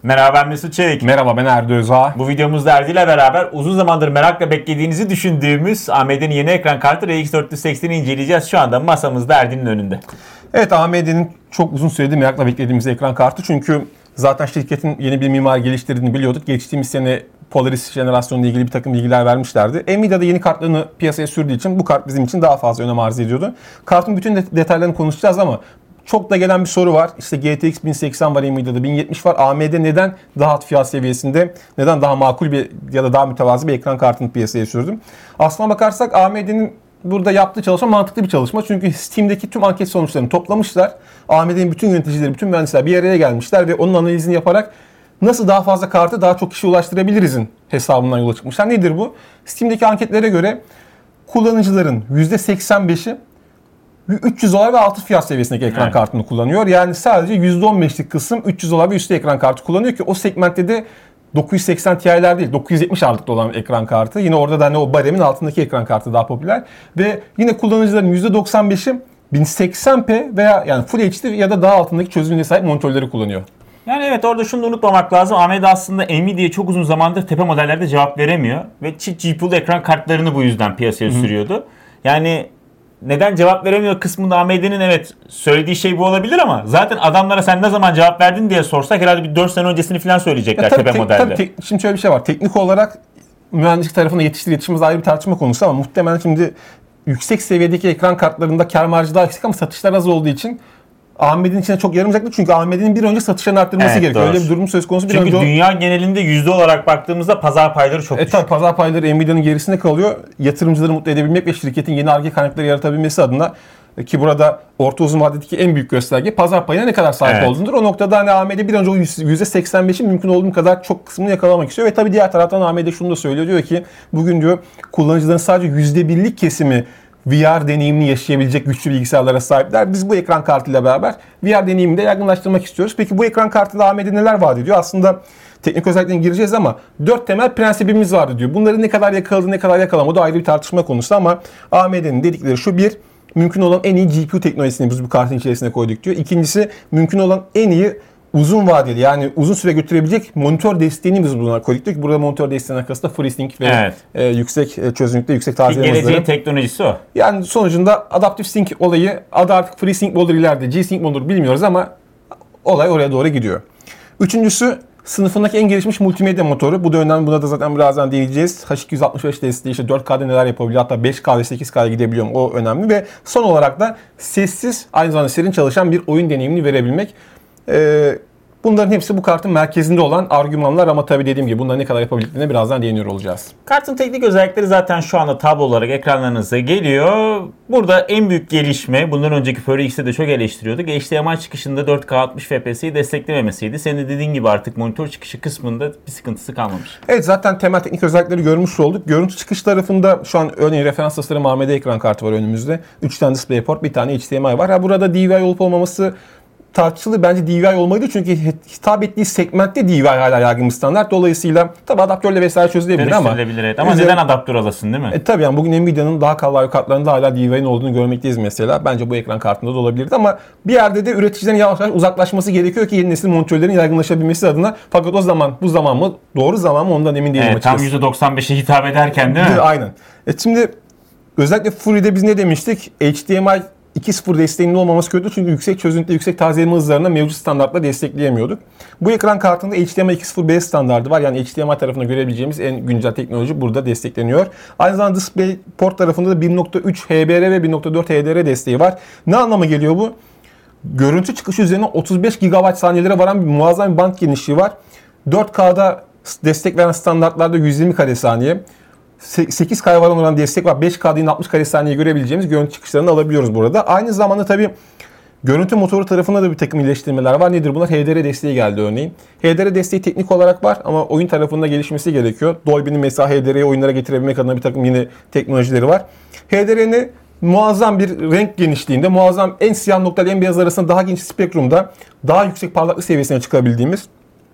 Merhaba, ben Mesut Çelik. Merhaba, ben Erdo Özağ. Bu videomuzda Erdi ile beraber uzun zamandır merakla beklediğinizi düşündüğümüz AMD'nin yeni ekran kartı RX 480'i inceleyeceğiz. Şu anda masamızda Erdi'nin önünde. Evet, AMD'nin çok uzun süredir merakla beklediğimiz ekran kartı. Çünkü zaten şirketin yeni bir mimar geliştirdiğini biliyorduk. Geçtiğimiz sene Polaris jenerasyonuyla ilgili bir takım bilgiler vermişlerdi. Nvidia da yeni kartlarını piyasaya sürdüğü için bu kart bizim için daha fazla önem arz ediyordu. Kartın bütün detaylarını konuşacağız ama çok da gelen bir soru var. İşte GTX 1080 var, Nvidia'da 1070 var. AMD neden daha alt fiyat seviyesinde, neden daha makul bir ya da daha mütevazı bir ekran kartını piyasaya sürdü? Aslına bakarsak AMD'nin burada yaptığı çalışma mantıklı bir çalışma. Çünkü Steam'deki tüm anket sonuçlarını toplamışlar. AMD'nin bütün yöneticileri, bütün mühendisler bir araya gelmişler ve onun analizini yaparak nasıl daha fazla kartı daha çok kişiye ulaştırabilirizin hesabından yola çıkmışlar. Nedir bu? Steam'deki anketlere göre kullanıcıların %85'i $300 ve altı fiyat seviyesindeki ekran kartını kullanıyor. Yani sadece %15'lik kısım $300 ve üstü ekran kartı kullanıyor ki o segmentte de 980 Ti'ler değil, 970 ağırlıklı olan ekran kartı. Yine orada da hani o baremin altındaki ekran kartı daha popüler. Ve yine kullanıcıların %95'i 1080p veya yani Full HD ya da daha altındaki çözünürlüğe sahip monitörleri kullanıyor. Yani evet, orada şunu da unutmamak lazım. AMD aslında Nvidia'ya çok uzun zamandır tepe modellerde cevap veremiyor. Ve çift GPU'lu ekran kartlarını bu yüzden piyasaya sürüyordu. Yani neden cevap veremiyor kısmında AMD'nin evet söylediği şey bu olabilir ama zaten adamlara sen ne zaman cevap verdin diye sorsak herhalde bir 4 sene öncesini falan söyleyecekler tepe modelde. Şimdi şöyle bir şey var. Teknik olarak mühendislik tarafında yetiştirmez ayrı bir tartışma konusu ama muhtemelen şimdi yüksek seviyedeki ekran kartlarında kâr marjı daha yüksek ama satışlar az olduğu için AMD'nin içine çok yaramayacaktır. Çünkü AMD'nin bir önce satışlarını arttırması gerekiyor. Doğru. Öyle bir durum söz konusu. Çünkü dünya genelinde yüzde olarak baktığımızda pazar payları çok düşük. Tabii pazar payları Nvidia'nın gerisinde kalıyor. Yatırımcıları mutlu edebilmek ve şirketin yeni Ar-Ge kaynakları yaratabilmesi adına ki burada orta uzun vadedeki en büyük gösterge pazar payına ne kadar sahip olduğundur. O noktada hani AMD bir önce o %85'in mümkün olduğu kadar çok kısmını yakalamak istiyor. Ve tabii diğer taraftan AMD şunu da söylüyor. Diyor ki bugün diyor kullanıcıların sadece %1'lik kesimi VR deneyimini yaşayabilecek güçlü bilgisayarlara sahipler. Biz bu ekran kartıyla beraber VR deneyimini de yaygınlaştırmak istiyoruz. Peki bu ekran kartıyla AMD neler vaat ediyor? Aslında teknik özelliklerine gireceğiz ama 4 temel prensibimiz vardı diyor. Bunları ne kadar yakaladı, ne kadar yakalamadı o ayrı bir tartışma konusu ama AMD'nin dedikleri şu: bir, mümkün olan en iyi GPU teknolojisini biz bu kartın içerisine koyduk diyor. İkincisi, mümkün olan en iyi uzun vadeli yani uzun süre götürebilecek monitör desteğini biz buna koyduk diyor ki burada monitör desteğinin arkasında FreeSync ve yüksek çözünürlükte yüksek tazeleme hızları. Geleceğin teknolojisi o. Yani sonucunda Adaptive Sync olayı adı artık FreeSync mi olur ileride, G-Sync mi olur bilmiyoruz ama olay oraya doğru gidiyor. Üçüncüsü, sınıfındaki en gelişmiş multimedya motoru. Bu da önemli. Buna da zaten birazdan değineceğiz. H265 desteği, işte 4K'da neler yapabiliyor. Hatta 5K ve 8K'ya gidebiliyorum. O önemli. Ve son olarak da sessiz, aynı zamanda serin çalışan bir oyun deneyimini verebilmek. Bunların hepsi bu kartın merkezinde olan argümanlar ama tabii dediğim gibi bunların ne kadar yapabildiklerine birazdan değiniyor olacağız. Kartın teknik özellikleri zaten şu anda tablo olarak ekranlarınıza geliyor. Burada en büyük gelişme, bundan önceki FreeX'te de çok eleştiriyorduk. HDMI çıkışında 4K 60 FPS'yi desteklememesiydi. Senin de dediğin gibi artık monitör çıkışı kısmında bir sıkıntısı kalmamış. Evet, zaten temel teknik özellikleri görmüş olduk. Görüntü çıkış tarafında şu an örneğin referans tasarım AMD ekran kartı var önümüzde. 3 tane DisplayPort, bir tane HDMI var. Burada DVI olup olmaması tartışılır. Bence DVI olmalıydı çünkü hitap ettiği segmentte DVI hala yaygın bir standart. Dolayısıyla tabi adaptörle vesaire çözülebilir ama. Evet. Ama neden adaptör alasın değil mi? Tabii yani bugün Nvidia'nın daha kalın kartlarında hala DVI'nin olduğunu görmekteyiz mesela. Bence bu ekran kartında da olabilirdi ama bir yerde de üreticilerin yavaş yavaş uzaklaşması gerekiyor ki yeni nesil monitörlerin yaygınlaşabilmesi adına. Fakat o zaman bu zaman mı? Doğru zaman mı? Ondan emin değilim açıkçası. Tam %95'e hitap ederken değil mi? Aynen. Şimdi özellikle Fury'de biz ne demiştik? HDMI 2.0 desteğinin olmaması kötü çünkü yüksek çözünürlükte yüksek tazeleme hızlarına mevcut standartla destekleyemiyorduk. Bu ekran kartında HDMI 2.0 standardı var. Yani HDMI tarafında görebileceğimiz en güncel teknoloji burada destekleniyor. Aynı zamanda DisplayPort tarafında da 1.3 HBR ve 1.4 HDR desteği var. Ne anlama geliyor bu? Görüntü çıkışı üzerine 35 GB saniyelere varan bir muazzam bir band genişliği var. 4K'da destek veren standartlarda 120 kare saniye. 8K'ya varan olan destek var. 5K'da yine 60 kare saniye görebileceğimiz görüntü çıkışlarını alabiliyoruz burada. Aynı zamanda tabii görüntü motoru tarafında da bir takım iyileştirmeler var. Nedir bunlar? HDR desteği geldi örneğin. HDR desteği teknik olarak var ama oyun tarafında gelişmesi gerekiyor. Dolby'nin mesela HDR'yi oyunlara getirebilmek adına bir takım yeni teknolojileri var. HDR'ni muazzam bir renk genişliğinde, muazzam en siyah noktalı en beyaz arasında daha geniş spektrumda daha yüksek parlaklık seviyesine çıkabildiğimiz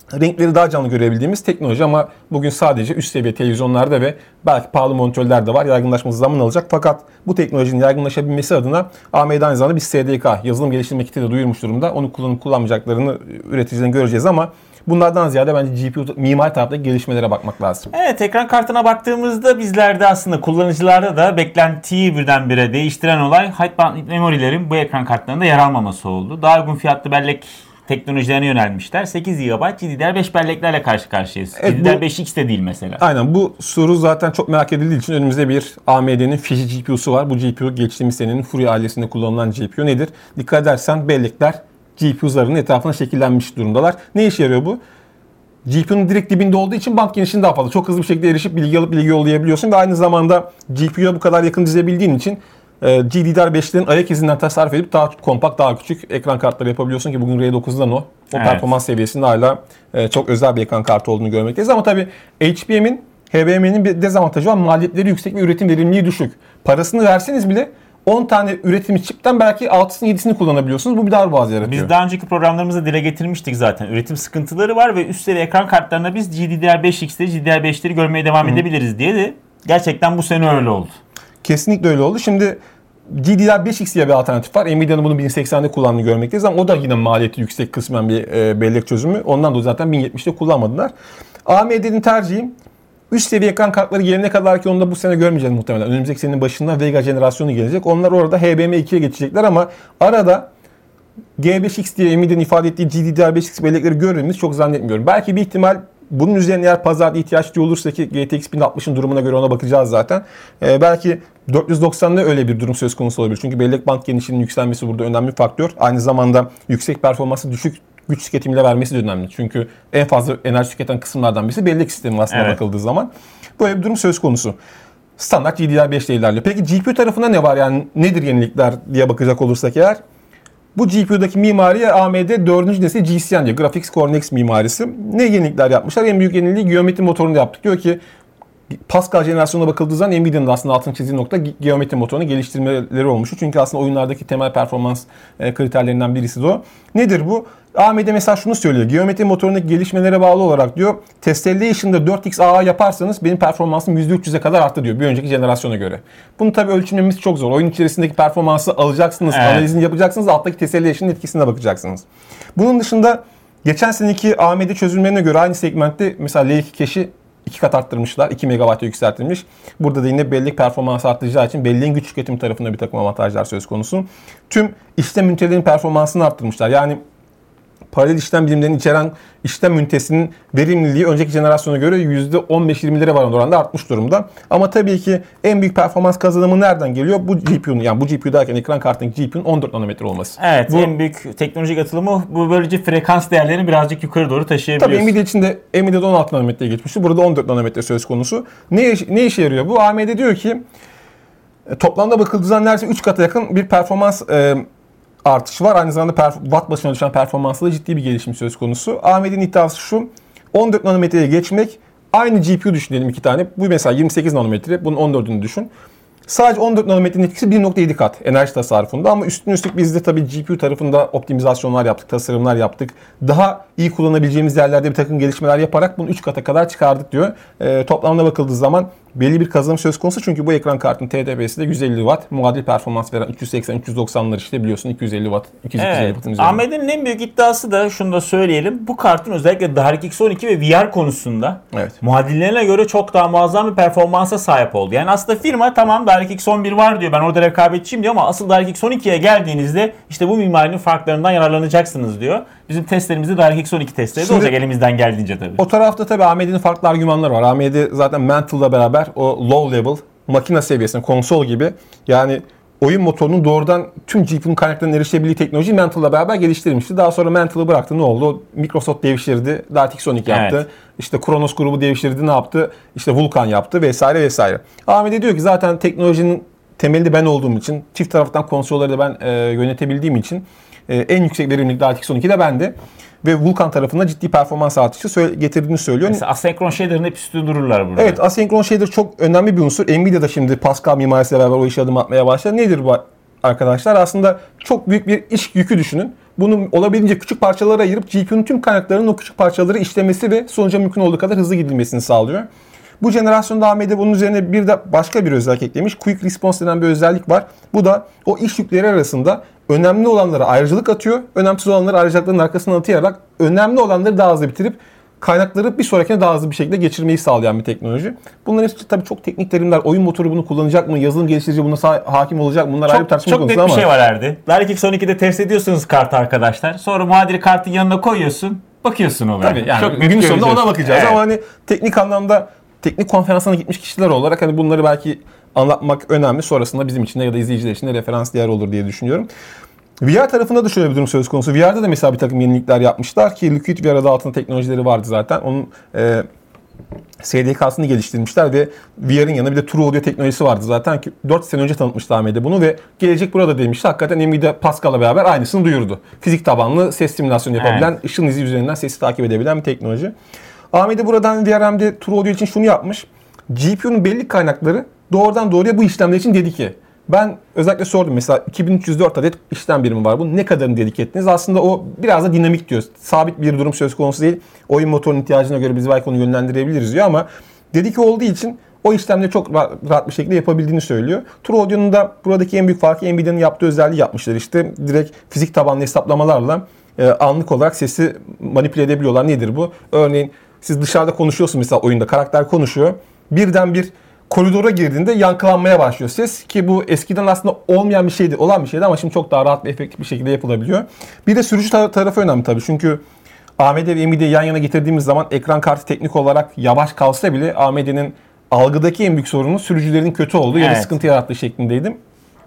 renkleri daha canlı görebildiğimiz teknoloji ama bugün sadece üst seviye televizyonlarda ve belki pahalı monitörlerde var. Yaygınlaşması zaman alacak. Fakat bu teknolojinin yaygınlaşabilmesi adına AMD aynı zamanda bir SDK, yazılım geliştirme kiti de duyurmuş durumda. Onu kullanıp kullanmayacaklarını üreticiden göreceğiz ama bunlardan ziyade bence GPU mimari taraftaki gelişmelere bakmak lazım. Evet, ekran kartına baktığımızda bizlerde aslında kullanıcılarda da beklentiyi birdenbire değiştiren olay High Bandwidth memorilerin bu ekran kartlarında yer almaması oldu. Daha uygun fiyatlı bellek teknolojilerine yönelmişler. 8 GB GDDR5 belleklerle karşı karşıyayız. Evet, GDDR5X de değil mesela. Aynen, bu soru zaten çok merak edildiği için önümüzde bir AMD'nin Fiji GPU'su var. Bu GPU geçtiğimiz senenin Fury ailesinde kullanılan GPU nedir? Dikkat edersen bellekler GPU zarının etrafına şekillenmiş durumdalar. Ne işe yarıyor bu? GPU'nun direkt dibinde olduğu için band genişliğini daha fazla. Çok hızlı bir şekilde erişip bilgi alıp bilgi yollayabiliyorsun ve aynı zamanda GPU'ya bu kadar yakın dizebildiğin için GDDR5'lerin ayak izinden tasarruf edip daha kompakt, daha küçük ekran kartları yapabiliyorsun ki bugün R9'dan o performans seviyesinde hala çok özel bir ekran kartı olduğunu görmekteyiz. Ama tabii HBM'nin bir dezavantajı var. Maliyetleri yüksek ve üretim verimliliği düşük. Parasını verseniz bile 10 tane üretimi çipten belki 6'sını 7'sini kullanabiliyorsunuz. Bu bir darboğaz yaratıyor. Biz daha önceki programlarımızda dile getirmiştik zaten. Üretim sıkıntıları var ve üst seviye ekran kartlarında biz GDDR5X'leri, GDDR5'leri görmeye devam edebiliriz diye de gerçekten bu sene öyle oldu. Kesinlikle öyle oldu. Şimdi GDDR5X diye bir alternatif var. Nvidia'nın bunu 1080'de kullandığını görmekteyiz ama o da yine maliyeti yüksek kısmen bir bellek çözümü. Ondan dolayı zaten 1070'de kullanmadılar. AMD'nin tercihi üst seviye ekran kartları gelene kadar ki onu da bu sene görmeyeceğiz muhtemelen. Önümüzdeki senenin başında Vega jenerasyonu gelecek. Onlar orada HBM2'ye geçecekler ama arada G5X diye Nvidia'nın ifade ettiği GDDR5X bellekleri görmemiz çok zannetmiyorum. Belki bir ihtimal bunun üzerine eğer pazarda ihtiyaç duyulursa ki GTX 1060'ın durumuna göre ona bakacağız zaten. Belki 490'da öyle bir durum söz konusu olabilir. Çünkü bellek band genişliğinin yükselmesi burada önemli bir faktör. Aynı zamanda yüksek performansı düşük güç tüketimiyle vermesi de önemli. Çünkü en fazla enerji tüketen kısımlardan birisi bellek sistemi aslında bakıldığı zaman. Böyle bir durum söz konusu. Standart GDDR5 ile ilerliyor. Peki GPU tarafında ne var? Yani nedir yenilikler diye bakacak olursak eğer? Bu GPU'daki mimariye AMD 4. nesil GCN diyor. Graphics Core Next mimarisi. Ne yenilikler yapmışlar? En büyük yeniliği geometri motorunu yaptık. Diyor ki Pascal jenerasyonuna bakıldığı zaman Nvidia'nın da aslında altını çizdiği nokta geometri motorunu geliştirmeleri olmuş. Çünkü aslında oyunlardaki temel performans kriterlerinden birisi de o. Nedir bu? AMD mesela şunu söylüyor. Geometri motorundaki gelişmelere bağlı olarak diyor Testellation'da 4x AA yaparsanız benim performansım %300'e kadar arttı diyor bir önceki jenerasyona göre. Bunu tabii ölçmemiz çok zor. Oyun içerisindeki performansı alacaksınız, analizini yapacaksınız, alttaki Testellation'ın etkisine bakacaksınız. Bunun dışında geçen seneki AMD çözümlerine göre aynı segmentte mesela L2 cache'i 2 kat arttırmışlar. 2 MB'a yükseltilmiş. Burada da yine bellek performansı artacağı için belleğin güç tüketimi tarafında bir takım avantajlar söz konusu. Tüm işlem ünitelerinin performansını arttırmışlar. Yani paralel işlem birimlerini içeren işlem ünitesinin verimliliği önceki jenerasyona göre %15-20'lere varan oranda artmış durumda. Ama tabii ki en büyük performans kazanımı nereden geliyor? Bu GPU'nun, yani bu GPU derken ekran kartındaki GPU'nun 14 nanometre olması. Evet, bu, en büyük teknolojik atılımı bu, böylece frekans değerlerini birazcık yukarı doğru taşıyabiliyoruz. Tabii Nvidia içinde Nvidia'da 16 nanometreye geçmişti. Burada 14 nanometre söz konusu. Ne işe yarıyor bu? AMD diyor ki toplamda bakıldığı zaman neredeyse 3 kata yakın bir performans artışı var. Aynı zamanda watt başına düşen performansla da ciddi bir gelişim söz konusu. AMD'nin iddiası şu. 14 nanometreye geçmek, aynı GPU düşünelim 2 tane. Bu mesela 28 nanometre. Bunun 14'ünü düşün. Sadece 14 nanometrenin etkisi 1.7 kat enerji tasarrufunda ama üstüne üstlük biz de tabii GPU tarafında optimizasyonlar yaptık, tasarımlar yaptık. Daha iyi kullanabileceğimiz yerlerde bir takım gelişmeler yaparak bunu 3 kata kadar çıkardık diyor. Toplamda bakıldığı zaman belli bir kazanım söz konusu çünkü bu ekran kartının TDP'si de 150 Watt. Muadil performans veren 380-390'lar işte biliyorsun 250 Watt, 250 Watt'ın üzerinde. AMD'nin en büyük iddiası da şunu da söyleyelim. Bu kartın özellikle DirectX 12 ve VR konusunda muadillerine göre çok daha muazzam bir performansa sahip oldu. Yani aslında firma tamam DirectX 11 var diyor, ben orada rekabetçiyim diyor ama asıl DirectX 12'ye geldiğinizde işte bu mimarinin farklarından yararlanacaksınız diyor. Bizim testlerimizde DirectX 12 testleri de olacak elimizden geldiğince tabii. O tarafta tabii AMD'nin farklı argümanları var. AMD zaten Mantle'la beraber o low level makine seviyesinde konsol gibi yani oyun motorunun doğrudan tüm GPU'nun kaynaklarına erişebildiği teknolojiyi Mantle'la beraber geliştirmişti. Daha sonra Mantle'ı bıraktı, ne oldu? Microsoft devşirdi, DirectX 12 yaptı. Evet. İşte Kronos grubu devşirdi, ne yaptı? İşte Vulkan yaptı vesaire vesaire. AMD diyor ki zaten teknolojinin temelinde ben olduğum için, çift taraftan konsolları da ben yönetebildiğim için en yüksek verimlilik DirectX 12'de bende. Ve Vulkan tarafında ciddi performans artışı getirdiğini söylüyor. Mesela asenkron shader'ın hep üstünde dururlar burada. Evet, asenkron shader çok önemli bir unsur. Nvidia da şimdi Pascal mimarisiyle beraber o işe adım atmaya başladı. Nedir bu arkadaşlar. Aslında çok büyük bir iş yükü düşünün. Bunu olabildiğince küçük parçalara ayırıp GPU'nun tüm kaynaklarının o küçük parçaları işlemesi ve sonuca mümkün olduğu kadar hızlı gidilmesini sağlıyor. Bu jenerasyonda AMD bunun üzerine bir de başka bir özellik eklemiş. Quick Response denen bir özellik var. Bu da o iş yükleri arasında önemli olanlara ayrıcalık atıyor. Önemsiz olanları ayrıcalıkların arkasına atayarak önemli olanları daha hızlı bitirip kaynakları bir sonrakine daha hızlı bir şekilde geçirmeyi sağlayan bir teknoloji. Bunların hepsi tabii çok teknik terimler. Oyun motoru bunu kullanacak mı? Yazılım geliştirici buna hakim olacak mı? Bunlar ayrı bir tartışma çok konusu net ama. bir şey var Erdi. DirectX 12'de test ediyorsunuz kartı arkadaşlar. Sonra muadili kartın yanına koyuyorsun. Bakıyorsun olaya. Tabii yani çok gün sonunda ona bakacağız evet. ama hani teknik anlamda teknik konferansına gitmiş kişiler olarak hani bunları belki anlatmak önemli. Sonrasında bizim için de ya da izleyiciler için de referans değer olur diye düşünüyorum. VR tarafında da şöyle bir durum söz konusu. VR'da da mesela bir takım yenilikler yapmışlar ki Liquid VR adı altında teknolojileri vardı zaten. Onun SDK'sını geliştirmişler ve VR'ın yanında bir de True Audio teknolojisi vardı zaten ki 4 sene önce tanıtmıştı AMD bunu ve gelecek burada demişti. Hakikaten Nvidia Pascal'la beraber aynısını duyurdu. Fizik tabanlı ses simülasyonu yapabilen, ışın izi üzerinden sesi takip edebilen bir teknoloji. AMD buradan VRM'de True Audio için şunu yapmış. GPU'nun belli kaynakları doğrudan doğruya bu işlemler için dedike. Ben özellikle sordum mesela 2304 adet işlem birimi var. Bu ne kadarını dedike ettiniz? Aslında o biraz da dinamik diyor. Sabit bir durum söz konusu değil. Oyun motorunun ihtiyacına göre biz belki onu yönlendirebiliriz diyor ama dedike olduğu için o işlemleri çok rahat bir şekilde yapabildiğini söylüyor. True Audio'nun da buradaki en büyük farkı Nvidia'nın yaptığı özelliği yapmışlar. İşte direkt fizik tabanlı hesaplamalarla anlık olarak sesi manipüle edebiliyorlar. Nedir bu? Örneğin siz dışarıda konuşuyorsunuz mesela oyunda karakter konuşuyor. Birden bir koridora girdiğinde yankılanmaya başlıyor ses ki bu eskiden aslında olmayan bir şeydi, olan bir şeydi ama şimdi çok daha rahat ve efektif bir şekilde yapılabiliyor. Bir de sürücü tarafı önemli tabii çünkü AMD ve Nvidia'yı yan yana getirdiğimiz zaman ekran kartı teknik olarak yavaş kalsa bile AMD'nin algıdaki en büyük sorunu sürücülerin kötü olduğu ya da sıkıntı yarattığı şeklindeydim.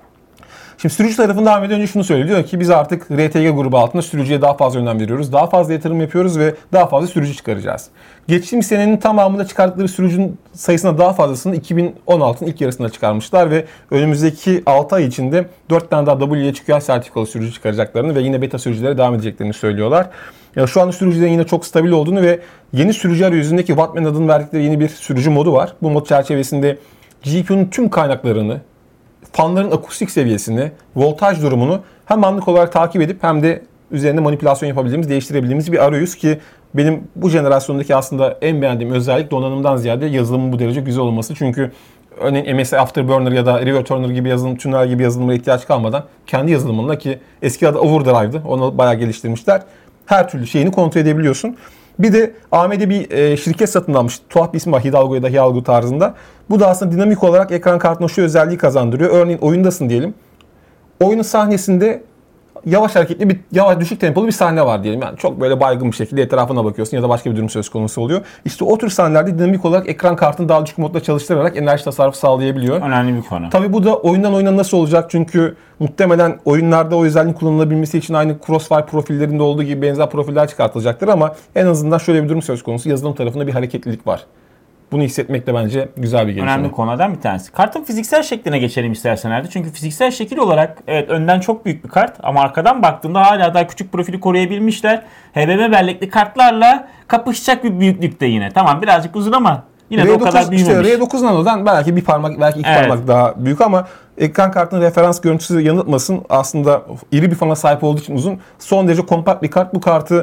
Şimdi sürücü tarafında AMD önce şunu söylüyor. Diyor ki biz artık RTG grubu altında sürücüye daha fazla önem veriyoruz. Daha fazla yatırım yapıyoruz ve daha fazla sürücü çıkaracağız. Geçtiğimiz senenin tamamında çıkarttıkları sürücünün sayısına daha fazlasını 2016'ın ilk yarısında çıkarmışlar ve önümüzdeki 6 ay içinde 4 tane daha WHQL sertifikalı sürücü çıkaracaklarını ve yine beta sürücülere devam edeceklerini söylüyorlar. Ya şu anda sürücülerin yine çok stabil olduğunu ve yeni sürücü arayüzündeki Wattman adını verdikleri yeni bir sürücü modu var. Bu mod çerçevesinde GPU'nun tüm kaynaklarını, fanların akustik seviyesini, voltaj durumunu hem anlık olarak takip edip hem de üzerinde manipülasyon yapabildiğimiz, değiştirebildiğimiz bir arayüz ki benim bu jenerasyondaki aslında en beğendiğim özellik donanımdan ziyade yazılımın bu derece güzel olması. Çünkü örneğin MSI Afterburner ya da ReverTurner gibi yazılım, Tuner gibi yazılımlara ihtiyaç kalmadan kendi yazılımınla ki eski adı Overdrive'dı, onu bayağı geliştirmişler. Her türlü şeyini kontrol edebiliyorsun. Bir de AMD bir şirket satın almış. Tuhaf bir ismi var. Hidalgo ya da Hidalgo tarzında. Bu da aslında dinamik olarak ekran kartına şu özelliği kazandırıyor. Örneğin oyundasın diyelim. Oyunun sahnesinde yavaş hareketli yavaş düşük tempolu bir sahne var diyelim. Yani çok böyle baygın bir şekilde etrafına bakıyorsun ya da başka bir durum söz konusu oluyor. İşte o tür sahnelerde dinamik olarak ekran kartını daha düşük modda çalıştırarak enerji tasarrufu sağlayabiliyor. Önemli bir konu. Tabii bu da oyundan oyuna nasıl olacak? Çünkü muhtemelen oyunlarda o özelliğin kullanılabilmesi için aynı Crossfire profillerinde olduğu gibi benzer profiller çıkartılacaktır ama en azından şöyle bir durum söz konusu. Yazılım tarafında bir hareketlilik var. Bunu hissetmek de bence güzel bir gelişme. Önemli konulardan bir tanesi. Kartın fiziksel şekline geçelim istersen Erdi. Çünkü fiziksel şekil olarak evet önden çok büyük bir kart ama arkadan baktığında hala daha küçük profili koruyabilmişler. HBM bellekli kartlarla kapışacak bir büyüklükte yine. Tamam birazcık uzun ama yine de o kadar büyümemiş. İşte R9 Nano'dan belki bir parmak, belki iki parmak daha büyük ama ekran kartının referans görüntüsü yanıltmasın. Aslında iri bir fana sahip olduğu için uzun. Son derece kompakt bir kart. Bu kartı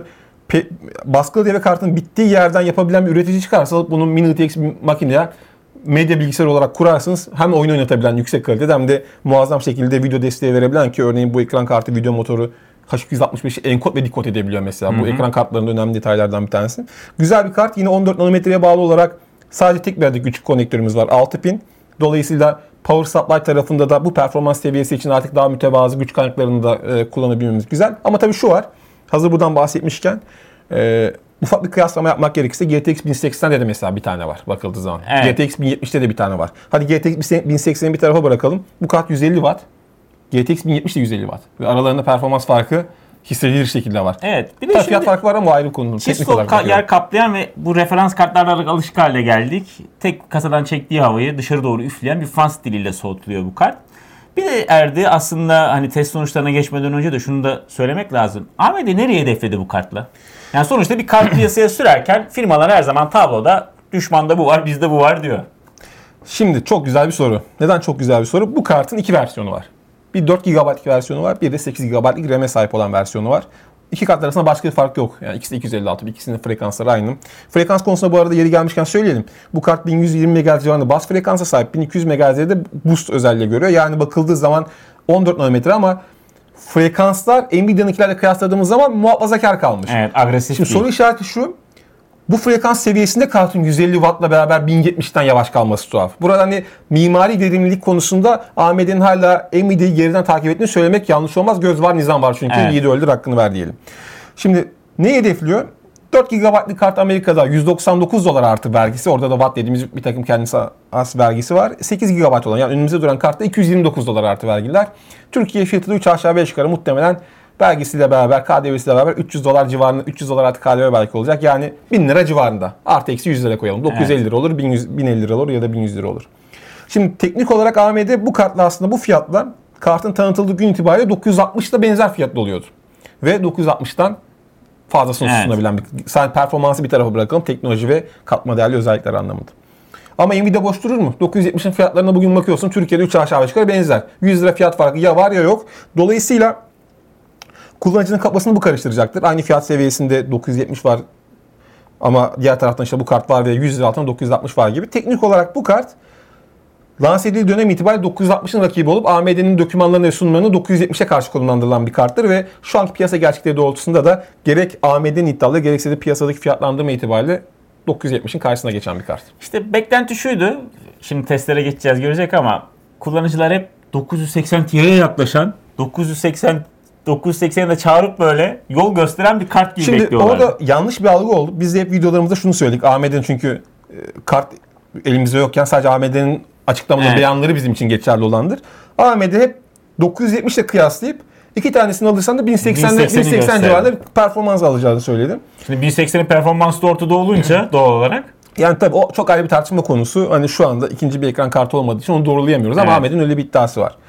baskılı devre kartının bittiği yerden yapabilen bir üretici çıkarsa alıp bunu mini ITX bir makineye medya bilgisayar olarak kurarsınız. Hem oyun oynatabilen yüksek kalitede hem de muazzam şekilde video desteği verebilen ki örneğin bu ekran kartı video motoru H265'i enkod ve dekod edebiliyor mesela. Bu ekran kartlarında önemli detaylardan bir tanesi. Güzel bir kart. Yine 14 nanometreye bağlı olarak sadece tek bir adet küçük konnektörümüz var. 6 pin. Dolayısıyla power supply tarafında da bu performans seviyesi için artık daha mütevazı güç kaynaklarını da kullanabilmemiz güzel. Ama tabii şu var. Hazır buradan bahsetmişken ufak bir kıyaslama yapmak gerekirse GTX 1080'de de mesela bir tane var bakıldığı zaman. Evet. GTX 1070'de de bir tane var. Hadi GTX 1080'i bir tarafa bırakalım. Bu kart 150 Watt. GTX 1070 de 150 Watt. Ve aralarında performans farkı hissedilir şekilde var. Evet. Bir de tabii fiyat farkı var ama o ayrı konu. Çift yer kaplayan ve bu referans kartlarla alışık hale geldik. Tek kasadan çektiği havayı dışarı doğru üfleyen bir fan stiliyle soğutuluyor bu kart. Bir de Erdi aslında hani test sonuçlarına geçmeden önce de şunu da söylemek lazım. AMD nereye hedefledi bu kartla? Yani sonuçta bir kart piyasaya sürerken firmalar her zaman tabloda düşmanda bu var bizde bu var diyor. Şimdi çok güzel bir soru. Neden çok güzel bir soru? Bu kartın iki versiyonu var. Bir 4 GB'lik versiyonu var, bir de 8 GB'lik RAM'e sahip olan versiyonu var. İki kart arasında başka bir fark yok. Yani ikisi de 256, ikisinin frekansları aynı. Frekans konusunda bu arada yeri gelmişken söyleyelim. Bu kart 1120 MHz civarında bas frekansa sahip, 1200 MHz'de de boost özelliği görüyor. Yani bakıldığı zaman 14 nanometre ama frekanslar Nvidia'nınkilerle kıyasladığımız zaman muhafazakar kalmış. Evet, agresif Şimdi değil. soru işareti şu. Bu frekans seviyesinde kartın 150 Watt'la beraber 1070'ten yavaş kalması tuhaf. Burada hani mimari verimlilik konusunda AMD'nin hala Nvidia'yı geriden takip ettiğini söylemek yanlış olmaz. Göz var, nizam var çünkü. Evet. Yiğidi öldür, hakkını ver diyelim. Şimdi ne hedefliyor? 4 GB'lık kart Amerika'da $199 artı vergisi. Orada da Watt dediğimiz bir takım kendisi az vergisi var. 8 GB olan, yani önümüzde duran kartta $229 artı vergiler. Türkiye fiyatı da 3 aşağı 5 yukarı muhtemelen vergisiyle beraber, KDV'siyle beraber $300 civarında, $300 artı KDV belki olacak. Yani 1000 lira civarında. Artı eksi 100 lira koyalım. 950 lira olur, 1050 lira olur ya da 1100 lira olur. Şimdi teknik olarak AMD bu kartla aslında bu fiyatla kartın tanıtıldığı gün itibariyle 960'da benzer fiyatlı oluyordu. Ve 960'tan fazlasını sunabilen bir, sadece performansı bir tarafa bırakalım, teknoloji ve katma değerli özellikler anlamında. Ama Nvidia boş durur mu? 970'in fiyatlarına bugün bakıyorsun, Türkiye'de 3 aşağı 5 yukarı benzer. 100 lira fiyat farkı ya var ya yok. Dolayısıyla kullanıcının kafasını bu karıştıracaktır. Aynı fiyat seviyesinde 970 var ama diğer taraftan işte bu kart var ve 100 lira altında 960 var gibi. Teknik olarak bu kart lanse edildiği dönem itibariyle 960'ın rakibi olup AMD'nin dokümanlarını ve sunumlarını 970'e karşı konumlandırılan bir karttır ve şu anki piyasa gerçekleri doğrultusunda da gerek AMD'nin iddiaları gerekse de piyasadaki fiyatlandırma itibariyle 970'in karşısına geçen bir kart. İşte beklenti şuydu. Şimdi testlere geçeceğiz, görecek ama kullanıcılar hep 980 Ti'ye yaklaşan, 980'e de çağırıp böyle yol gösteren bir kart gibi şimdi bekliyorlar. Şimdi orada yanlış bir algı oldu. Biz de hep videolarımızda şunu söyledik. AMD'nin çünkü kart elimizde yokken sadece AMD'nin açıklamaları, beyanları bizim için geçerli olandır. AMD hep 970 ile kıyaslayıp iki tanesini alırsan da 1080 civarında bir performans alacağını söyledim. Şimdi 1080'in performansı da ortada olunca doğal olarak. Yani tabii o çok ayrı bir tartışma konusu. Hani şu anda ikinci bir ekran kartı olmadığı için onu doğrulayamıyoruz ama AMD'nin öyle bir iddiası var.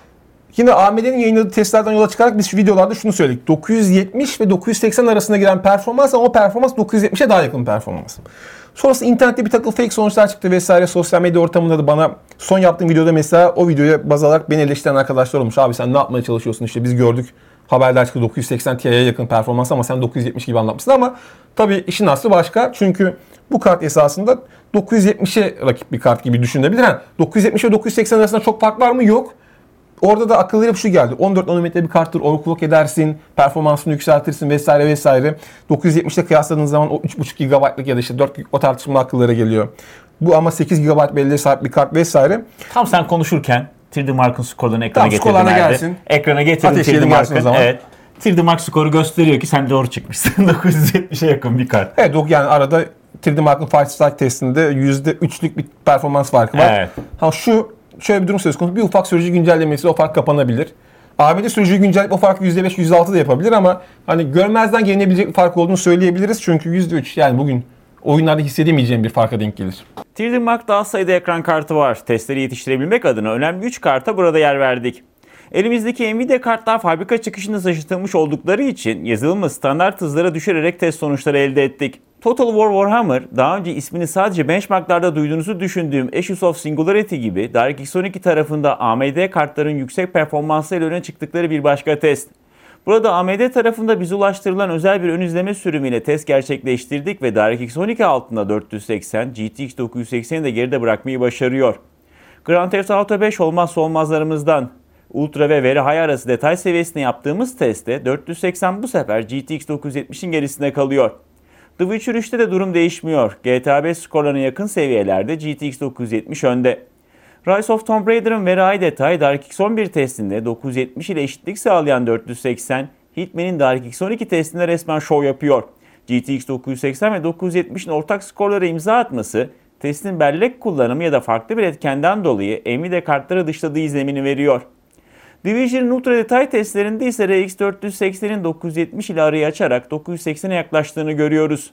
Yine AMD'nin yayınladığı testlerden yola çıkarak biz şu videolarda şunu söyledik. 970 ve 980 arasında giren performans ama o performans 970'e daha yakın performans. Sonrasında internette bir takım fake sonuçlar çıktı vesaire. Sosyal medya ortamında da bana son yaptığım videoda mesela o videoya baz alarak beni eleştiren arkadaşlar olmuş. Abi sen ne yapmaya çalışıyorsun, işte biz gördük haberler çıktı 980 Ti'ye yakın performans ama sen 970 gibi anlatmışsın ama tabii işin aslı başka. Çünkü bu kart esasında 970'e rakip bir kart gibi düşünülebilir. 970 ve 980 arasında çok fark var mı? Yok. Orada da akıllıca şu geldi. 14 nanometre bir karttır, overclock edersin, performansını yükseltirsin vesaire vesaire. 970'te kıyasladığınız zaman o 3.5 GB'lık ya da işte 4 GB o tartışmalı akıllara geliyor. Bu ama 8 GB belleğe sahip bir kart vesaire. Tam sen konuşurken 3D Mark'ın skorlarını ekrana getirdim. Gelsin. Ekrana getirdim 3D Mark'ın. Evet. 3D Mark skoru gösteriyor ki sen doğru çıkmışsın. 970'e yakın bir kart. Evet, yani arada 3D Mark'ın Fight Strike testinde %3'lük bir performans farkı var. Evet. Ha şöyle bir durum söz konusu. Bir ufak sürücü güncellemesiyle o fark kapanabilir. AMD sürücüyü güncelleyip o farkı %5, %6 da yapabilir ama hani görmezden gelinebilecek bir fark olduğunu söyleyebiliriz. Çünkü %3 yani bugün oyunlarda hissedemeyeceğim bir farka denk gelir. 3D Mark daha sayıda ekran kartı var. Testleri yetiştirebilmek adına önemli 3 karta burada yer verdik. Elimizdeki Nvidia kartlar fabrika çıkışında taşıtılmış oldukları için yazılımı standart hızlara düşürerek test sonuçları elde ettik. Total War Warhammer, daha önce ismini sadece benchmarklarda duyduğunuzu düşündüğüm Ashes of Singularity gibi DirectX 12 tarafında AMD kartların yüksek performansıyla öne çıktıkları bir başka test. Burada AMD tarafında bize ulaştırılan özel bir ön izleme sürümüyle test gerçekleştirdik ve DirectX 12 altında 480, GTX 980'i de geride bırakmayı başarıyor. Grand Theft Auto 5 olmazsa olmazlarımızdan. Ultra ve veri high arası detay seviyesinde yaptığımız testte 480 bu sefer GTX 970'in gerisinde kalıyor. The Witcher 3'te de durum değişmiyor. GTA 5 skorlarına yakın seviyelerde GTX 970 önde. Rise of Tomb Raider'ın veri high detay DirectX 11 testinde 970 ile eşitlik sağlayan 480, Hitman'in DirectX 12 testinde resmen şov yapıyor. GTX 980 ve 970'in ortak skorlara imza atması, testin bellek kullanımı ya da farklı bir etkenden dolayı Nvidia kartları dışladığı izlenimini veriyor. Division'ın ultra detay testlerinde ise RX 480'in 970 ile arayı açarak 980'e yaklaştığını görüyoruz.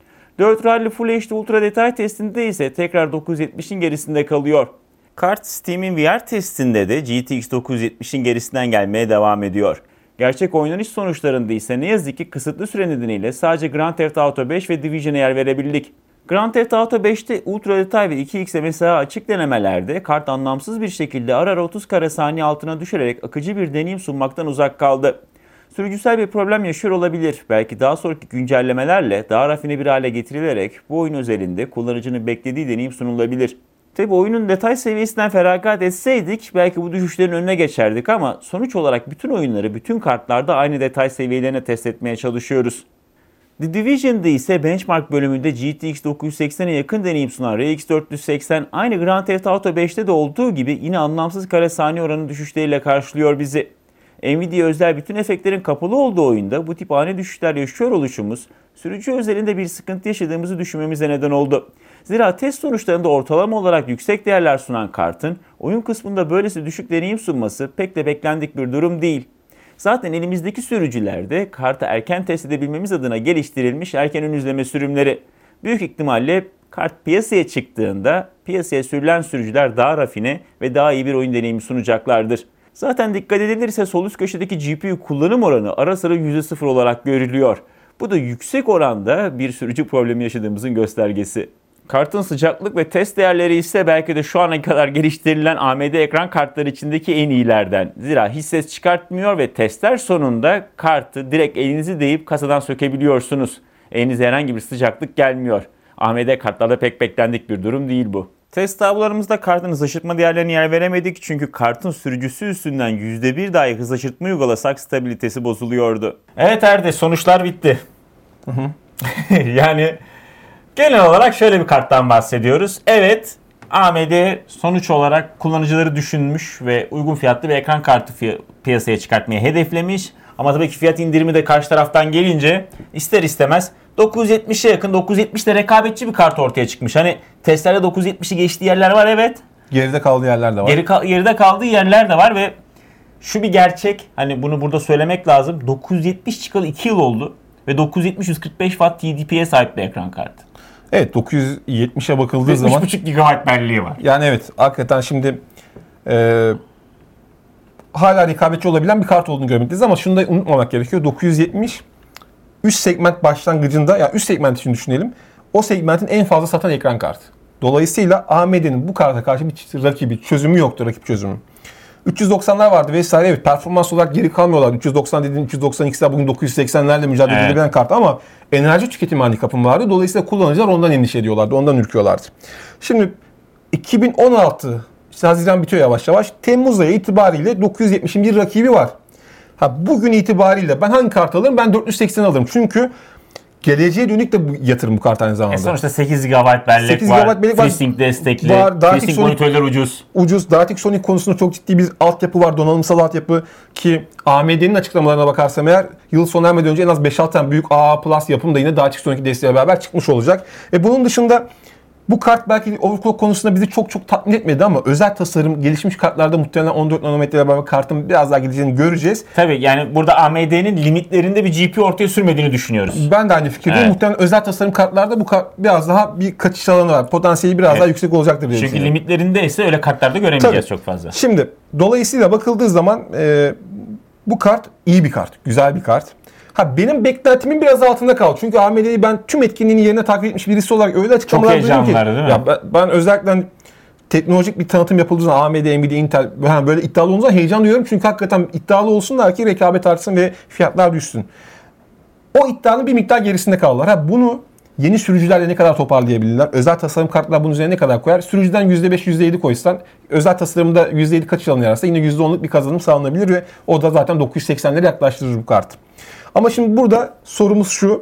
4 Rally Full HD ultra detay testinde ise tekrar 970'in gerisinde kalıyor. Kart Steam'in VR testinde de GTX 970'in gerisinden gelmeye devam ediyor. Gerçek oynanış sonuçlarında ise ne yazık ki kısıtlı süre nedeniyle sadece Grand Theft Auto 5 ve Division'a yer verebildik. Grand Theft Auto 5'te ultra detay ve 2x MSA açık denemelerde kart anlamsız bir şekilde ara ara 30 kare saniye altına düşerek akıcı bir deneyim sunmaktan uzak kaldı. Sürücüsel bir problem yaşıyor olabilir. Belki daha sonraki güncellemelerle daha rafine bir hale getirilerek bu oyun özelinde kullanıcının beklediği deneyim sunulabilir. Tabi oyunun detay seviyesinden feragat etseydik belki bu düşüşlerin önüne geçerdik ama sonuç olarak bütün oyunları bütün kartlarda aynı detay seviyelerine test etmeye çalışıyoruz. The Division'da ise benchmark bölümünde GTX 980'e yakın deneyim sunan RX 480 aynı Grand Theft Auto 5'te de olduğu gibi yine anlamsız kare saniye oranı düşüşleriyle karşılıyor bizi. Nvidia özel bütün efektlerin kapalı olduğu oyunda bu tip ani düşüşler yaşıyor oluşumuz, sürücü özelinde bir sıkıntı yaşadığımızı düşünmemize neden oldu. Zira test sonuçlarında ortalama olarak yüksek değerler sunan kartın oyun kısmında böylesi düşük deneyim sunması pek de beklendik bir durum değil. Zaten elimizdeki sürücülerde kartı erken test edebilmemiz adına geliştirilmiş erken ön izleme sürümleri. Büyük ihtimalle kart piyasaya çıktığında piyasaya sürülen sürücüler daha rafine ve daha iyi bir oyun deneyimi sunacaklardır. Zaten dikkat edilirse sol üst köşedeki GPU kullanım oranı ara sıra %0 olarak görülüyor. Bu da yüksek oranda bir sürücü problemi yaşadığımızın göstergesi. Kartın sıcaklık ve test değerleri ise belki de şu ana kadar geliştirilen AMD ekran kartları içindeki en iyilerden. Zira hiç ses çıkartmıyor ve testler sonunda kartı direkt elinizi değip kasadan sökebiliyorsunuz. Elinize herhangi bir sıcaklık gelmiyor. AMD kartlarda pek beklendik bir durum değil bu. Test tablolarımızda kartın hız aşırtma değerlerine yer veremedik çünkü kartın sürücüsü üstünden %1 dahi hız aşırtma uygulasak stabilitesi bozuluyordu. Evet Erde, sonuçlar bitti. Yani genel olarak şöyle bir karttan bahsediyoruz. Evet, AMD sonuç olarak kullanıcıları düşünmüş ve uygun fiyatlı bir ekran kartı piyasaya çıkartmayı hedeflemiş. Ama tabii ki fiyat indirimi de karşı taraftan gelince ister istemez 970'e yakın, 970'de rekabetçi bir kart ortaya çıkmış. Hani testlerde 970'i geçtiği yerler var, evet. Geride kaldığı yerler de var. Geride kaldığı yerler de var ve şu bir gerçek, hani bunu burada söylemek lazım. 970 çıkalı 2 yıl oldu ve 970 145 Watt TDP'ye sahip bir ekran kartı. Evet, 970'e bakıldığı zaman 3.5 GB belleği var. Yani evet, hakikaten şimdi hala rekabetçi olabilen bir kart olduğunu görmekteyiz ama şunu da unutmamak gerekiyor. 970 üst segment başlangıcında, yani üst segment için düşünelim. O segmentin en fazla satan ekran kartı. Dolayısıyla AMD'nin bu karta karşı bir rakibi, çözümü yoktu, rakip çözümü. 390'lar vardı vesaire, evet, performans olarak geri kalmıyorlar. 390 dediğin 392'ler bugün 980'lerle mücadele edebilen kart ama enerji tüketimi handikapı vardı. Dolayısıyla kullanıcılar ondan endişe ediyorlardı, ondan ürküyorlardı. Şimdi 2016 işte Haziran bitiyor yavaş yavaş. Temmuz ayı itibariyle 970'in bir rakibi var. Bugün itibariyle ben hangi kart alırım? Ben 480 alırım. Çünkü geleceğe dönük de bu yatırım bu kart aynı zamanda. Sonuçta 8 GB bellek 8 var. GB bellek var. FreeSync destekli. FreeSync monitörler ucuz. Ucuz. Dağıtık Sonic konusunda çok ciddi bir altyapı var. Donanımsal altyapı ki AMD'nin açıklamalarına bakarsam eğer yıl sonu ermeden önce en az 5-6 tane büyük AA Plus yapım da yine Dağıtık Sonic desteğiyle beraber çıkmış olacak. Bunun dışında bu kart belki overclock konusunda bizi çok tatmin etmedi ama özel tasarım gelişmiş kartlarda muhtemelen 14 nanometreyle beraber kartın biraz daha geleceğini göreceğiz. Tabii yani burada AMD'nin limitlerinde bir GPU ortaya sürmediğini düşünüyoruz. Ben de aynı fikirdeyim. Evet. Muhtemelen özel tasarım kartlarda bu kart biraz daha bir kaçış alanı var. Potansiyeli biraz daha yüksek olacaktır diye düşünüyorum. Çünkü limitlerinde ise öyle kartlarda göremeyeceğiz çok fazla. Şimdi dolayısıyla bakıldığı zaman bu kart iyi bir kart. Güzel bir kart. Benim beklentimin biraz altında kaldı. Çünkü AMD'yi ben tüm etkinliğini yerine takip etmiş birisi olarak öyle açıklamalar duydum ki. Değil mi? Ben özellikle teknolojik bir tanıtım yapıldığı zaman AMD, Nvidia, Intel böyle iddialı olduğunda heyecan duyuyorum. Çünkü hakikaten iddialı olsunlar ki rekabet artsın ve fiyatlar düşsün. O iddianın bir miktar gerisinde kaldılar. Bunu yeni sürücülerle ne kadar toparlayabilirler? Özel tasarım kartlar bunun üzerine ne kadar koyar? Sürücüden %5, %7 koysan, özel tasarımda %7 kaçış alanı yararsa yine %10'luk bir kazanım sağlanabilir ve o da zaten 980'lere yaklaştırır bu kart. Ama şimdi burada sorumuz şu.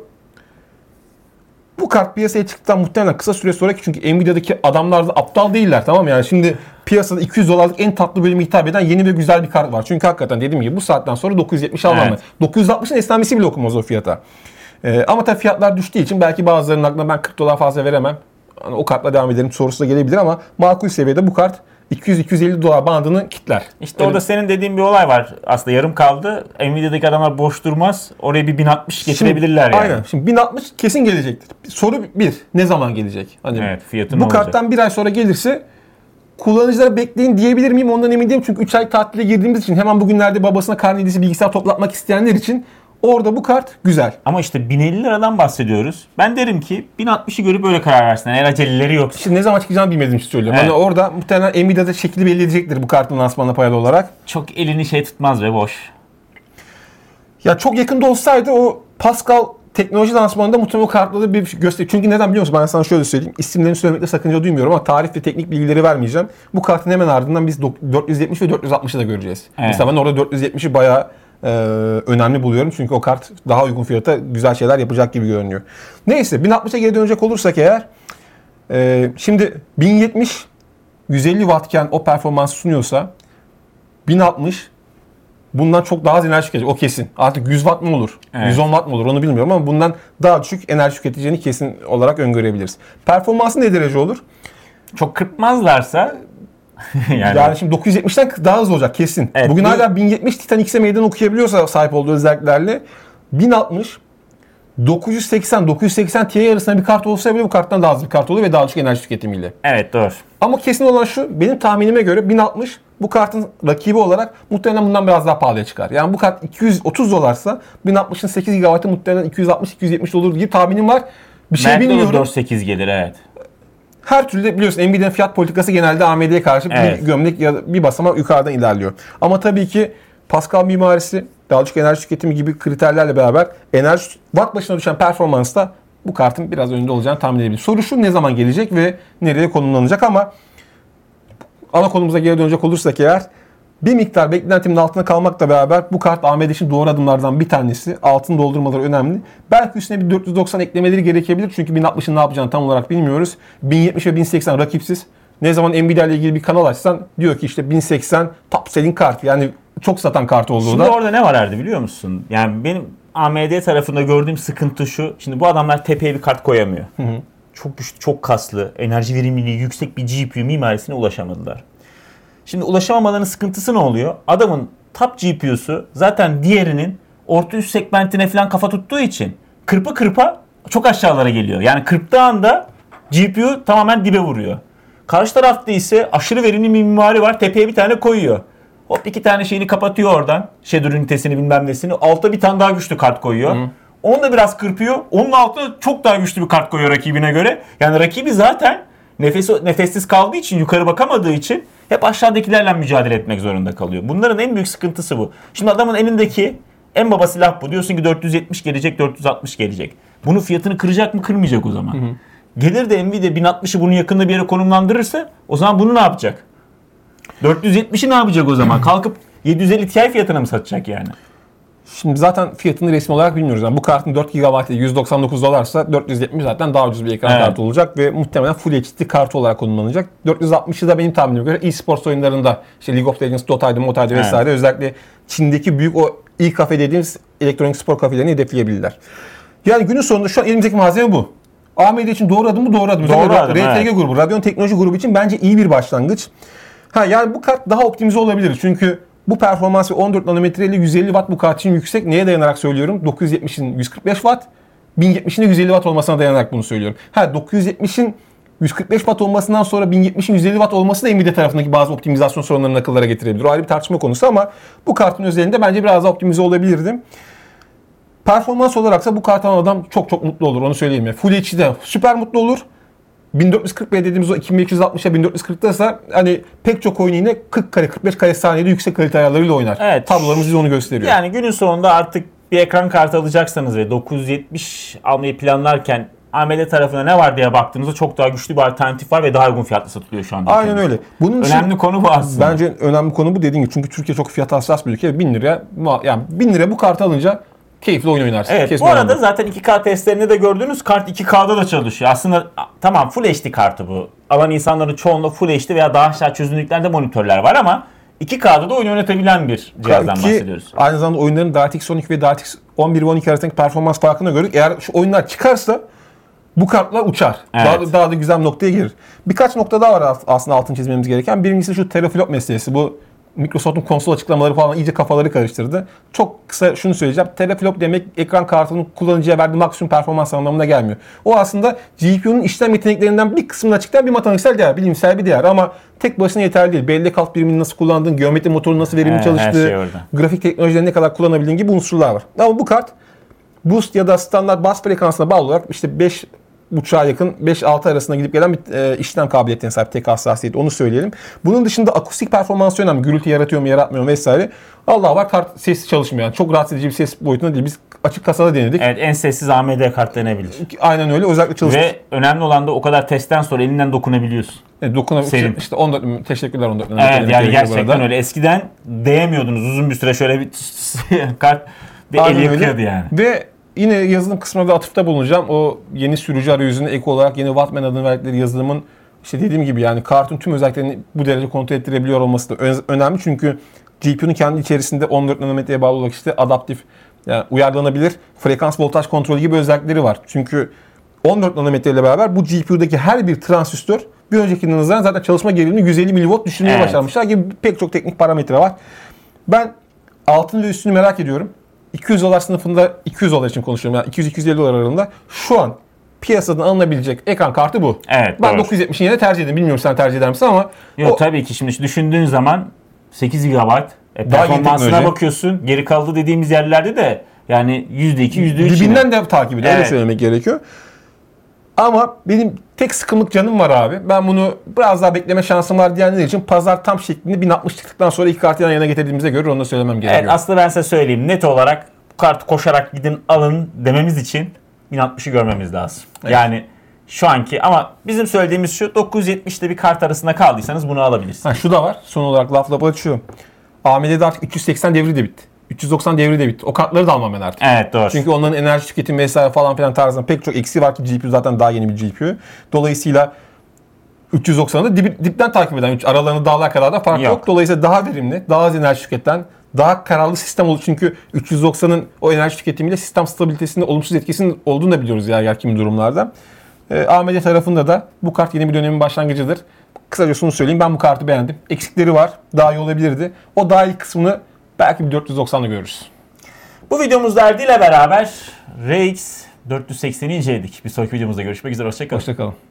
Bu kart piyasaya çıktıktan muhtemelen kısa süre sonra, çünkü Nvidia'daki adamlar da aptal değiller, tamam mı? Yani şimdi piyasada $200'lık en tatlı bölüme hitap eden yeni ve güzel bir kart var. Çünkü hakikaten dediğim gibi bu saatten sonra 970 almam. Evet. 960'ın esnemesi bile okumaz o fiyata. Ama tabii fiyatlar düştüğü için belki bazılarının aklına ben $40 fazla veremem, hani o kartla devam edelim sorusu da gelebilir ama makul seviyede bu kart $200-250 bandını kitler. İşte orada senin dediğin bir olay var. Aslında yarım kaldı. Nvidia'daki adamlar boş durmaz. Oraya bir 1060 getirebilirler yani. Aynen. Şimdi 1060 kesin gelecektir. Soru bir. Ne zaman gelecek? Hani evet, fiyatı bu karttan bir ay sonra gelirse kullanıcılara bekleyin diyebilir miyim? Ondan emin değilim. Çünkü 3 ay tatile girdiğimiz için hemen bugünlerde babasına karne hediyesi bilgisayar toplatmak isteyenler için Orada bu kart güzel. Ama işte 1050 liradan bahsediyoruz. Ben derim ki 1060'ı görüp öyle karar versinler. Eğer aceleleri yok. Şimdi ne zaman çıkacağını bilmediğim için söylüyorum. Evet. Hani orada muhtemelen Nvidia'da şekli belli edecektir bu kartın lansmanına payalı olarak. Çok elini tutmaz ve boş. Ya çok yakında olsaydı o Pascal teknoloji lansmanında muhtemelen o kartları bir göster. Çünkü neden biliyor musun? Ben sana şöyle söyleyeyim. İsimlerini söylemekte sakınca duymuyorum ama tarih ve teknik bilgileri vermeyeceğim. Bu kartın hemen ardından biz 470 ve 460'ı da göreceğiz. Evet. Mesela ben orada 470'i bayağı önemli buluyorum. Çünkü o kart daha uygun fiyata güzel şeyler yapacak gibi görünüyor. Neyse 1060'a geri dönecek olursak eğer şimdi 1070 150 wattken o performans sunuyorsa 1060 bundan çok daha az enerji tüketecek. O kesin. Artık 100 watt mı olur? Evet. 110 watt mı olur? Onu bilmiyorum ama bundan daha düşük enerji tüketeceğini kesin olarak öngörebiliriz. Performansı ne derece olur? Çok kırpmazlarsa Yani şimdi 970'ten daha hızlı olacak kesin. Evet, Bugün bu- hala 1070 Titan X'e meydan okuyabiliyorsa sahip olduğu özelliklerle 1060 980 Ti arasında bir kart olsa bile bu karttan daha hızlı bir kart olur ve daha düşük enerji tüketimiyle. evet doğru. Ama kesin olan şu, benim tahminime göre 1060 bu kartın rakibi olarak muhtemelen bundan biraz daha pahalıya çıkar. Yani bu kart 230 dolarsa 1060'ın 8 GB'ı muhtemelen 260-270 olur gibi tahminim var. Bir şey Belki de bilmiyorum. 4.8 gelir evet. Her türlü de biliyorsun Nvidia'nın fiyat politikası genelde AMD'ye karşı Evet. bir gömlek ya da bir basamak yukarıdan ilerliyor. Ama tabii ki Pascal mimarisi, daha düşük enerji tüketimi gibi kriterlerle beraber enerji watt başına düşen performansta bu kartın biraz önünde olacağını tahmin edebilirim. Soru şu, ne zaman gelecek ve nereye konumlanacak, ama ana konumuza geri dönecek olursak eğer bir miktar beklentimin altında kalmakla beraber bu kart AMD için doğru adımlardan bir tanesi. Altını doldurmaları önemli. Belki üstüne bir 490 eklemeleri gerekebilir. Çünkü 1060'ın ne yapacağını tam olarak bilmiyoruz. 1070 ve 1080 rakipsiz. Ne zaman Nvidia ile ilgili bir kanal açsan diyor ki işte 1080 top selling kart. Yani çok satan kart olduğu Şimdi da. orada ne var Erdi biliyor musun? Yani benim AMD tarafında gördüğüm sıkıntı şu. Şimdi bu adamlar tepeye bir kart koyamıyor. Çok güçlü, çok kaslı, enerji verimliliği yüksek bir GPU mimarisine ulaşamadılar. Şimdi ulaşamamaların sıkıntısı ne oluyor? Adamın top GPU'su zaten diğerinin orta üst segmentine falan kafa tuttuğu için kırpa çok aşağılara geliyor. Yani kırptığı anda GPU tamamen dibe vuruyor. Karşı tarafta ise aşırı verimli bir mimari var. Tepeye bir tane koyuyor. Hop iki tane şeyini kapatıyor oradan. Shader ünitesini bilmem nesini. Altta bir tane daha güçlü kart koyuyor. Onu da biraz kırpıyor. Onun altına çok daha güçlü bir kart koyuyor rakibine göre. Yani rakibi zaten nefessiz kaldığı için, yukarı bakamadığı için hep aşağıdakilerle mücadele etmek zorunda kalıyor. Bunların en büyük sıkıntısı bu. Şimdi adamın elindeki en baba silah bu. Diyorsun ki 470 gelecek, 460 gelecek. Bunun fiyatını kıracak mı, kırmayacak o zaman. Gelir de Nvidia 1060'ı bunun yakında bir yere konumlandırırsa o zaman bunu ne yapacak? 470'i ne yapacak o zaman? Kalkıp 750 Ti fiyatına mı satacak yani? Şimdi zaten fiyatını resmi olarak bilmiyoruz. Yani bu kartın 4 GB 199 dolarsa 470 zaten daha ucuz bir ekran kartı olacak ve muhtemelen Full HD kartı olarak konumlanacak. 460'ı da benim tahminime göre e-sports oyunlarında işte League of Legends, Dota'ydı, Mota'ydı vesaire özellikle Çin'deki büyük o e-kafe dediğimiz elektronik spor kafelerini hedefleyebilirler. Yani günün sonunda şu an elimizdeki malzeme bu. AMD için doğru adım mı? Doğru adım. Doğru adım, RTG grubu, Radeon Teknoloji grubu için bence iyi bir başlangıç. Yani bu kart daha optimize olabilir. Çünkü bu performans ve 14 nanometreyle 150 watt bu kart için yüksek. Neye dayanarak söylüyorum? 970'in 145 watt, 1070'in de 150 watt olmasına dayanarak bunu söylüyorum. 970'in 145 watt olmasından sonra 1070'in 150 watt olması da Nvidia tarafındaki bazı optimizasyon sorunlarını akıllara getirebilir. O ayrı bir tartışma konusu ama bu kartın özelinde bence biraz daha optimize olabilirdi. Performans olaraksa bu kart alan adam çok mutlu olur, onu söyleyeyim ya. Full HD'de süper mutlu olur. 1440p dediğimiz o 2560'a 1440'daysa hani pek çok oyun yine 40 kare 45 kare saniyede yüksek kalite ayarlarıyla oynar. Evet. Tablolarımız bize onu gösteriyor. Yani günün sonunda artık bir ekran kartı alacaksanız ve 970 almayı planlarken AMD tarafına ne var diye baktığınızda çok daha güçlü bir alternatif var ve daha uygun fiyatla satılıyor şu anda. Aynen öyle. Bunun önemli konu bu aslında. Bence önemli konu bu dediğim gibi. Çünkü Türkiye çok fiyat hassas bir ülke. 1000 liraya yani 1000 liraya bu kartı alınca keyifli oyun oynarsın. Evet, kesin bu arada önemli. zaten 2K testlerinde de gördüğünüz kart 2K'da da çalışıyor. Aslında tamam Full HD kartı bu. Alan insanların çoğunda Full HD veya daha aşağı çözünürlüklerde monitörler var ama 2K'da da oyun oynatabilen bir cihazdan bahsediyoruz. Aynı zamanda oyunların DirectX 12 ve DirectX 11 ve 12 arasındaki performans farkını gördük. Eğer şu oyunlar çıkarsa bu kartlar uçar. Evet. Daha da güzel bir noktaya gelir. Birkaç nokta daha var aslında altını çizmemiz gereken. Birincisi şu teraflop meselesi. Bu Microsoft'un konsol açıklamaları falan iyice kafaları karıştırdı. Çok kısa şunu söyleyeceğim. Teraflop demek ekran kartının kullanıcıya verdiği maksimum performans anlamına gelmiyor. O aslında GPU'nun işlem yeteneklerinden bir kısmını açıklayan bir matematiksel değer, bilimsel bir değer ama tek başına yeterli değil. Bellek alt birimini nasıl kullandığın, geometri motorunun nasıl verimli çalıştığı, şey grafik teknolojilerini ne kadar kullanabildiğin gibi unsurlar var. Ama bu kart boost ya da standart bas frekansına bağlı olarak işte 5.5'a yakın 5-6 arasında gidip gelen bir işlem kabiliyetine sahip, tek hassasiyet, onu söyleyelim. Bunun dışında akustik performansı önemli. Gürültü yaratıyor mu yaratmıyor mu vesaire. Allah var, kart sesi çalışmıyor. Yani çok rahatsız edici bir ses boyutunda değil. Biz açık kasada denedik. Evet, en sessiz AMD kart denebilir. Aynen öyle. Özellikle çalıştı. Ve önemli olan da o kadar testten sonra elinden dokunabiliyorsun. Evet, işte 14, teşekkürler 14. Evet, yani gerçekten öyle. Eskiden değemiyordunuz uzun bir süre şöyle bir kart ve Aynen eli öyle. yakıyordu yani. Ve yine yazılım kısmına da atıfta bulunacağım. O yeni sürücü arayüzüne ek olarak yeni Wattman adını verdikleri yazılımın işte dediğim gibi yani kartın tüm özelliklerini bu derece kontrol ettirebiliyor olması da önemli. Çünkü GPU'nun kendi içerisinde 14 nanometreye bağlı olarak işte adaptif, yani uyarlanabilir frekans voltaj kontrolü gibi özellikleri var. Çünkü 14 nanometre ile beraber bu GPU'daki her bir transistör bir öncekinden nazaran zaten çalışma gerilimini 150 milivolt düşürmeye başarmışlar gibi pek çok teknik parametre var. Ben altını ve üstünü merak ediyorum. $200 sınıfında, $200 için konuşuyorum yani, $200-250 aralığında şu an piyasadan alınabilecek ekran kartı bu. Evet, ben doğru. 970'in yerine tercih ederim. Bilmiyorum sen tercih eder misin ama. Yok tabii ki, şimdi düşündüğün zaman 8 GB Daha performansına teknoloji. bakıyorsun. Geri kaldı dediğimiz yerlerde de yani %2, %3 dibinden de takip ediyor. Öyle Evet. söylemek gerekiyor. Ama benim tek sıkımlık canım var abi. Ben bunu biraz daha bekleme şansım var diyenler için pazar tam şeklinde 1060 çıktıktan sonra iki kartı yan yana getirdiğimizde göre onu da söylemem gerekiyor. Evet, aslında ben size söyleyeyim. Net olarak bu kartı koşarak gidin alın dememiz için 1060'ı görmemiz lazım. Evet. Yani şu anki, ama bizim söylediğimiz şu, 970 ile bir kart arasında kaldıysanız bunu alabilirsiniz. Şu da var. Son olarak laf açıyor. AMD'de artık 380 devri de bitti. 390 devri de bitti. O kartları da almam ben artık. Evet, doğru. Çünkü onların enerji tüketimi vesaire falan filan tarzında pek çok eksiği var ki GPU zaten daha yeni bir GPU. Dolayısıyla 390'ı da dipten takip eden, aralarında dağlar kadar da fark yok. Dolayısıyla daha verimli, daha az enerji tüketen, daha kararlı sistem olur. Çünkü 390'ın o enerji tüketimiyle sistem stabilitesinde olumsuz etkisinin olduğunu da biliyoruz ya kimi durumlarda. AMD tarafında da bu kart yeni bir dönemin başlangıcıdır. Kısaca şunu söyleyeyim, ben bu kartı beğendim. Eksikleri var, daha iyi olabilirdi. O daha iyi kısmını belki bir 490'da görürüz. Bu videomuzda Erdi ile beraber RX 480'i inceledik. Bir sonraki videomuzda görüşmek üzere. Hoşçakalın. Hoşçakalın.